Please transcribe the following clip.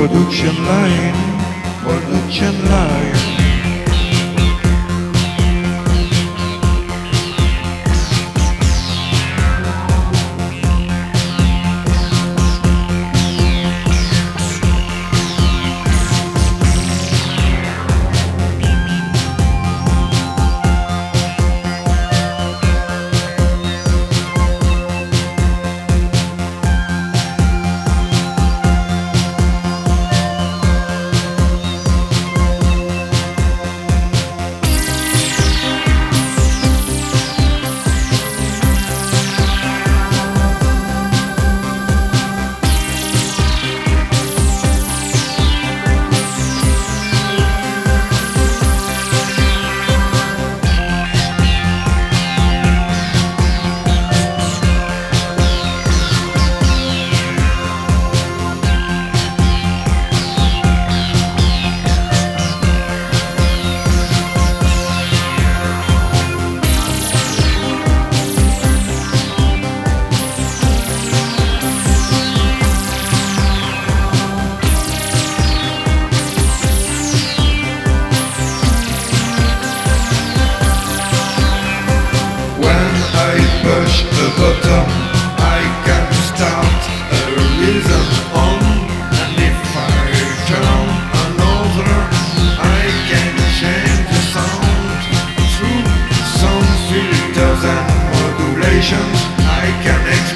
production line. Bottom, I can start a rhythm on, and if I turn another, I can change the sound through some filters and modulations. I can